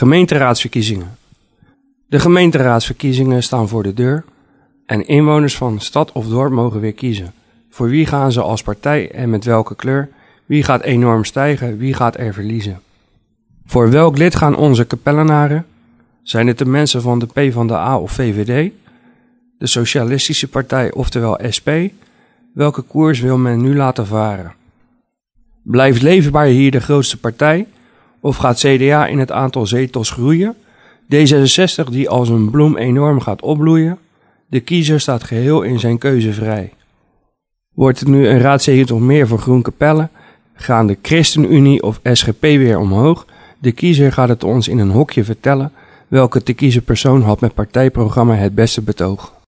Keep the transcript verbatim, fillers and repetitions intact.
Gemeenteraadsverkiezingen. De gemeenteraadsverkiezingen staan voor de deur en inwoners van stad of dorp mogen weer kiezen. Voor wie gaan ze als partij en met welke kleur? Wie gaat enorm stijgen, wie gaat er verliezen? Voor welk lid gaan onze kapellenaren? Zijn het de mensen van de PvdA of V V D? De Socialistische Partij, oftewel S P? Welke koers wil men nu laten varen? Blijft Leefbaar hier de grootste partij? Of gaat C D A in het aantal zetels groeien? D zesenzestig die als een bloem enorm gaat opbloeien? De kiezer staat geheel in zijn keuze vrij. Wordt het nu een raadzetel meer voor Groen Capelle? Gaan de ChristenUnie of S G P weer omhoog? De kiezer gaat het ons in een hokje vertellen welke te kiezen persoon had met partijprogramma het beste betoog.